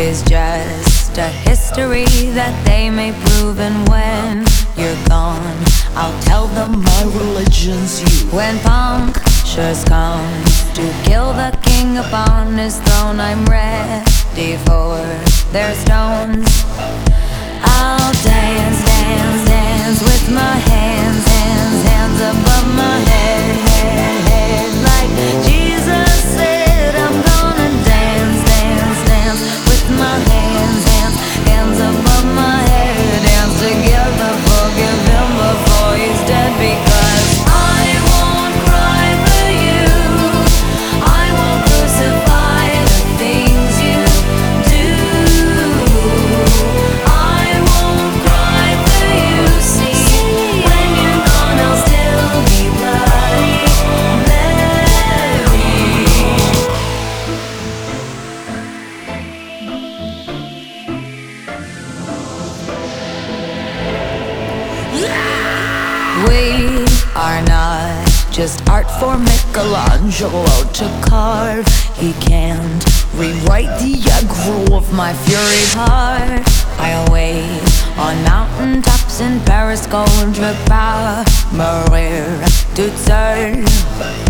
is just a history that they may prove. And when you're gone, I'll tell them my religion's you. When punctures come to kill the king upon his throne, I'm ready for their stones. I'll dance, dance, dance with my hands, hands, hands above my head, head, head. Like Jesus said, I'm gonna dance, dance, dance with my hands, hands, hands above my head. Dance together, forgive him before he's dead. Because I won't cry for you, I won't crucify the things you do. I won't cry for you, see, when you're gone I'll still be Bloody Mary. We are not just art for Michelangelo to carve. He can't rewrite the aggro of my fury heart. I'll wait on mountain tops in Paris, Gondra, Maria to turn.